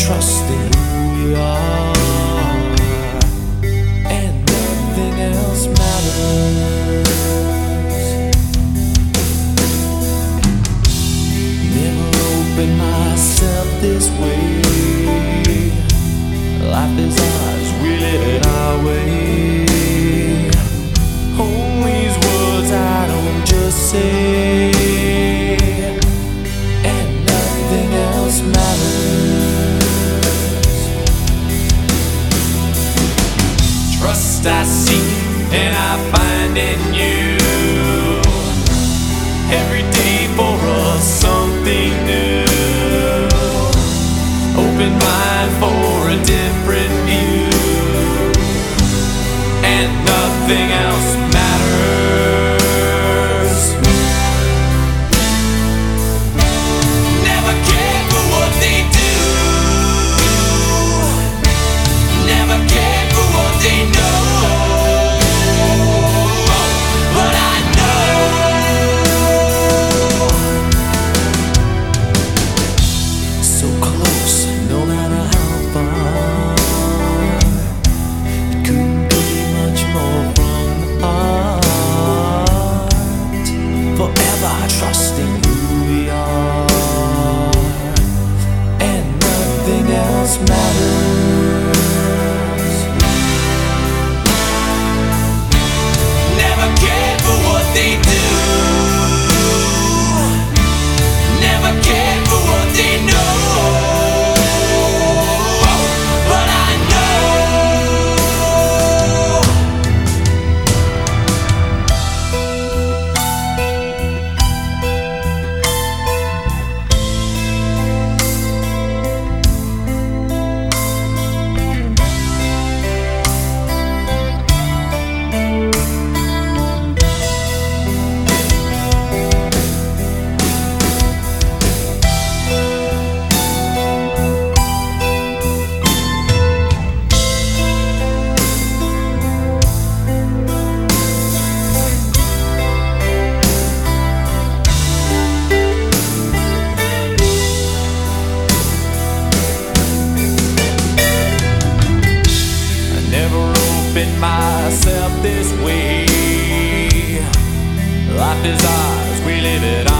trust in who we are, and nothing else matters. Never opened myself this way. Life is ours, we live it our way. Hold these words I don't just say, and nothing else matters. Trust I seek and I find in you. Every day for us something new. Open mind for a different view, and nothing else matters. Never cared for what they do, never cared for what they know, but I know so close, no matter how far. It couldn't be much more from the heart. Forever trusting who we are, and nothing else matters. Never cared for what they do, never cared for what they know, but I opened myself this way. Life is ours, we live it